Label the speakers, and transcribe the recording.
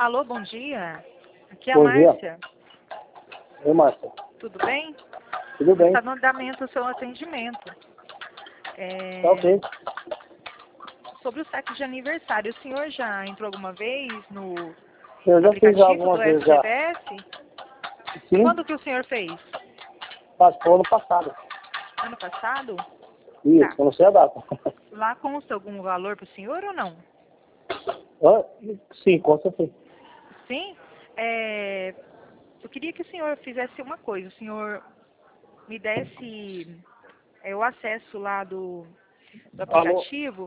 Speaker 1: Alô, bom dia. Aqui é a
Speaker 2: Bom dia.
Speaker 1: Márcia.
Speaker 2: Oi, Márcia.
Speaker 1: Tudo bem?
Speaker 2: Tudo bem?
Speaker 1: Está no andamento o seu atendimento.
Speaker 2: Tá ok.
Speaker 1: Sobre o saque de aniversário, o senhor já entrou alguma vez no
Speaker 2: Eu já fiz
Speaker 1: aplicativo
Speaker 2: algumas
Speaker 1: do
Speaker 2: vezes já.
Speaker 1: SCBS?
Speaker 2: Sim,
Speaker 1: Quando que o senhor fez?
Speaker 2: passou ano passado.
Speaker 1: Ano passado?
Speaker 2: Isso,
Speaker 1: Tá.
Speaker 2: eu não sei a data.
Speaker 1: Lá consta algum valor para o senhor ou não?
Speaker 2: Ah, sim, com certeza.
Speaker 1: Sim? Eu queria que o senhor fizesse uma coisa. O senhor me desse o acesso lá do
Speaker 2: Alô?
Speaker 1: aplicativo